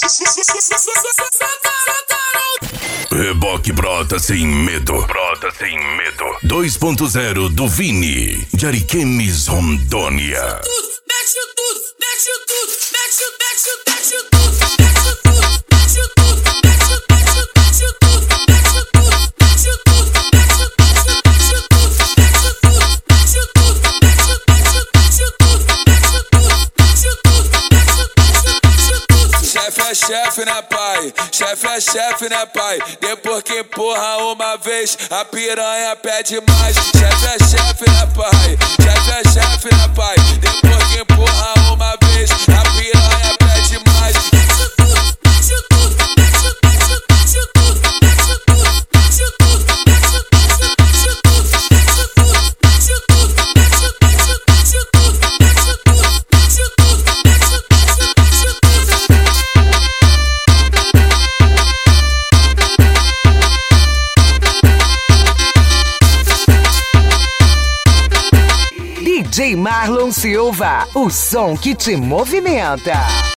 Reboque brota sem medo. Brota sem medo. 2.0 do Vini. De Ariquemes, Rondônia. Chefe, né, pai? Chefe é chefe, né, pai? Depois que empurra uma vez, a piranha pede mais. Chefe é chefe, né, pai? Chefe é chefe, né, pai? Depois que empurra uma vez, a piranha pede mais. DJ Marlon Silva, o som que te movimenta.